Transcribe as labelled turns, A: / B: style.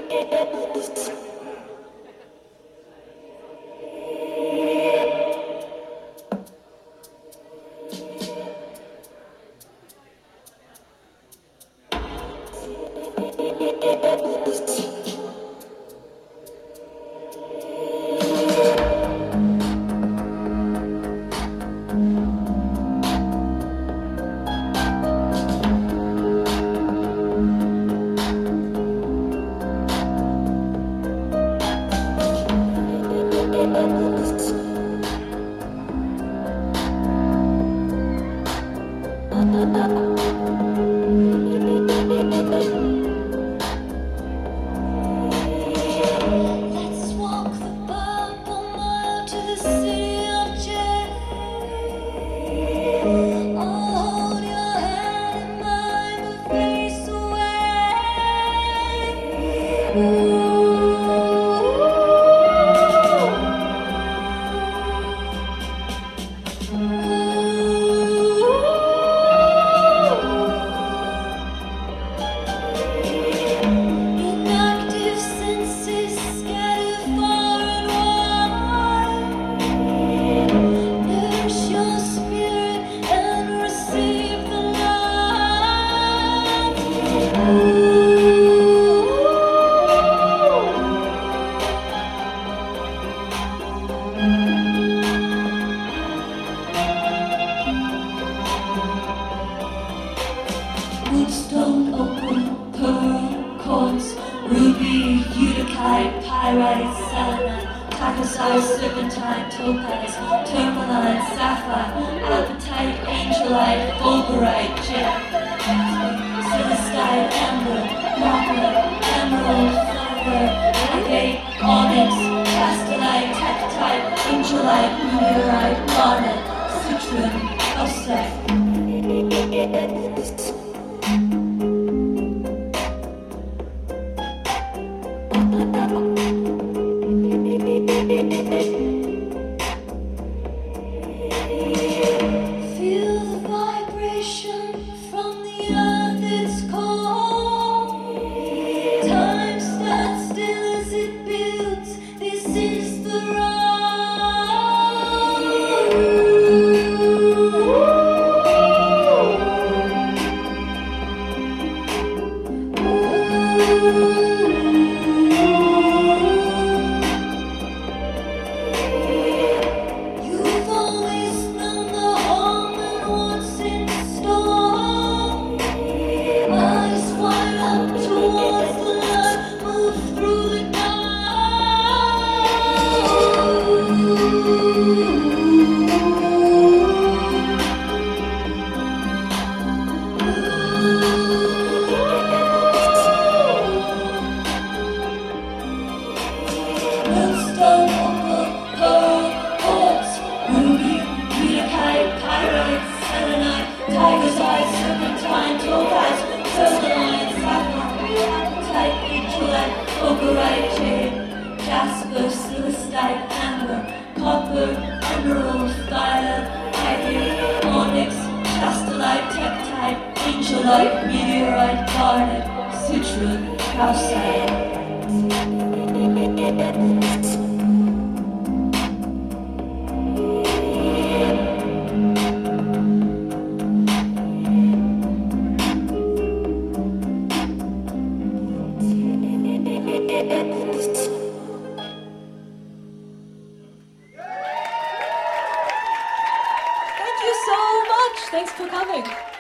A: Let's walk the purple mile to the city of Jade. I'll hold your hand in mine, but face away. Inactive senses scatter far and wide. Nourish your spirit and receive the light. Woodstone, opal, pearl, quartz, ruby, eudichite, pyrite, selenite, tachysite, serpentine, topaz, tourmaline, sapphire, apatite, angelite, fulgurite, jet, celestite, amber, copper, emerald, silver, agate, onyx, castolite, tektite, angelite, meteorite, garnet, citrine, calcite. Feel the vibration from the earth, it's cold. Time stands still as it builds. This is the You've always known the home and what's in store. Eyes wide up towards the light, move through the Moonstone, opal, pearl, quartz, ruby, eudichite, pyrite, selenite, tiger's eye, serpentine, topaz, tourmaline, sapphire, apatite, angelite, fulgurite, jade, jasper, celestite, amber, copper, emerald, violet, agate, onyx, chastolite, tektite, angelite, meteorite, garnet, citrine, calcite.
B: Thank you so much. Thanks for coming.